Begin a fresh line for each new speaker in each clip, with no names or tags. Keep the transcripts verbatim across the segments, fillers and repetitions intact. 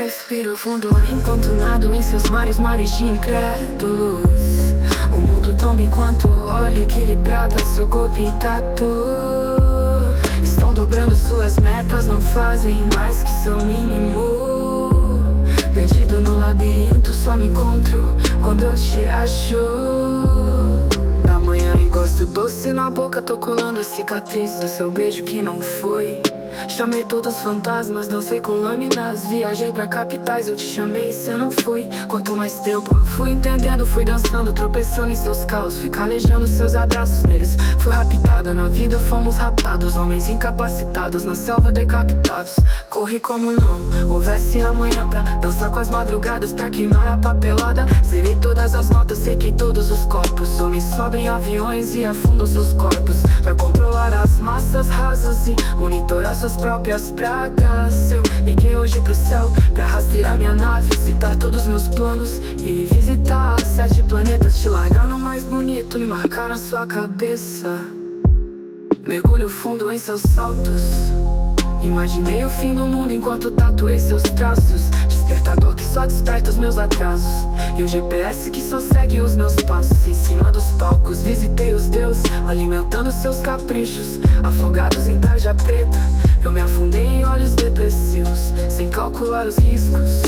Respiro fundo enquanto nado em seus mares, mares de incrédulos. O mundo toma enquanto olho equilibrado seu corpo intacto. Estão dobrando suas metas, não fazem mais que seu mínimo. Perdido no labirinto, só me encontro quando eu te acho. Da manhã encosto doce na boca, tô colando a cicatriz do seu beijo que não foi. Chamei todos os fantasmas, dancei com lâminas. Viajei pra capitais, eu te chamei e cê não foi. Quanto mais tempo, fui entendendo, fui dançando, tropeçando em seus caos. Fui calejando seus abraços neles. Fui raptada na vida, fomos raptados. Homens incapacitados, na selva decapitados. Corri como não houvesse amanhã pra dançar com as madrugadas, pra queimar a papelada. Zerei todas as notas, sequei todos os corpos. Homens sobem aviões e afundam seus corpos, pra controlar as massas rasas e monitorar suas próprias pragas. Eu liguei hoje pro céu pra rastrear minha nave, visitar todos meus planos e visitar sete planetas. Te largar no mais bonito e marcar na sua cabeça. Mergulho fundo em seus saltos. Imaginei o fim do mundo enquanto tatuei seus traços. Despertador que só desperta os meus atrasos, e o G P S que só segue os meus passos. Em cima dos palcos visitei os deuses, alimentando seus caprichos. Afogados em tarja preta, eu me afundei em olhos depressivos, sem calcular os riscos.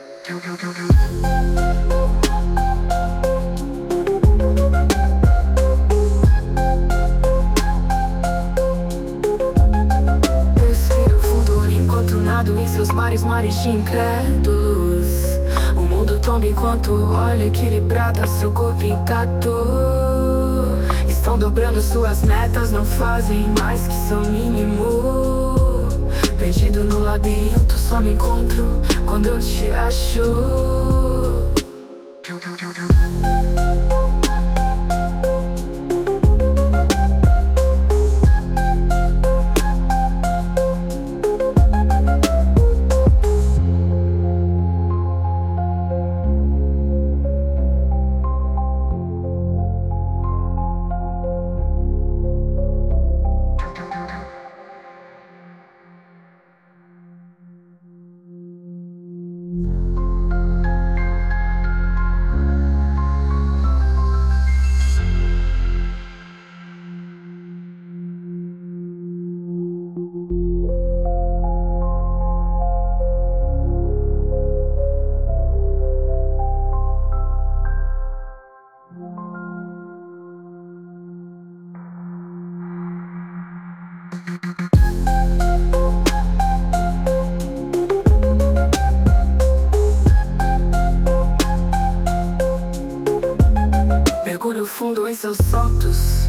Respiro fundo enquanto nado em seus mares, mares de incrédulos. O mundo tomba enquanto olho equilibrado seu corpo intacto. Estão dobrando suas metas, não fazem mais que seu mínimo. Perdido no labirinto, só me encontro quando eu te acho. Mergulho fundo em seus saltos.